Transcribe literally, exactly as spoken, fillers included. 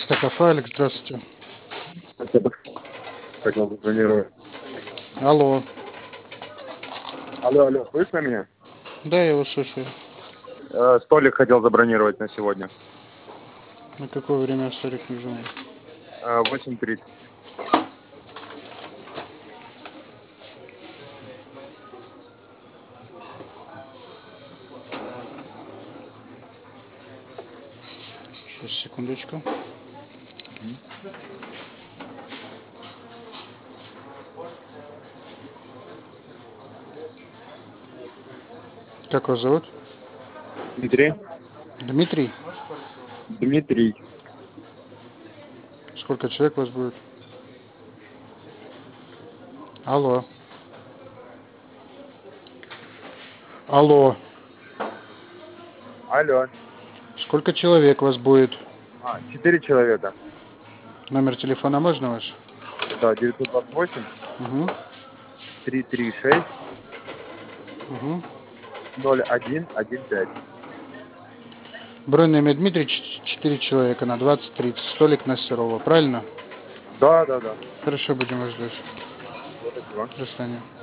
Кафе, Алекс, здравствуйте. Спасибо. Хотел забронировать. Алло. Алло, алло, слышно меня? Да, я вас слушаю. Э, столик хотел забронировать на сегодня. На какое время столик нужен? Э, восемь тридцать. Сейчас, секундочку. Как вас зовут? Дмитрий? Дмитрий. Дмитрий. Сколько человек у вас будет? Алло. Алло. Алло. Сколько человек у вас будет? А, четыре человека. Номер телефона можно ваш? Да, девятьсот двадцать восемь, Угу. триста тридцать шесть, Угу. ноль один один пять. Бронь на имя Дмитрий, ч- четыре человека на двадцать тридцать. Столик на Серова, правильно? Да, да, да. Хорошо, будем вас ждать. Спасибо. До свидания.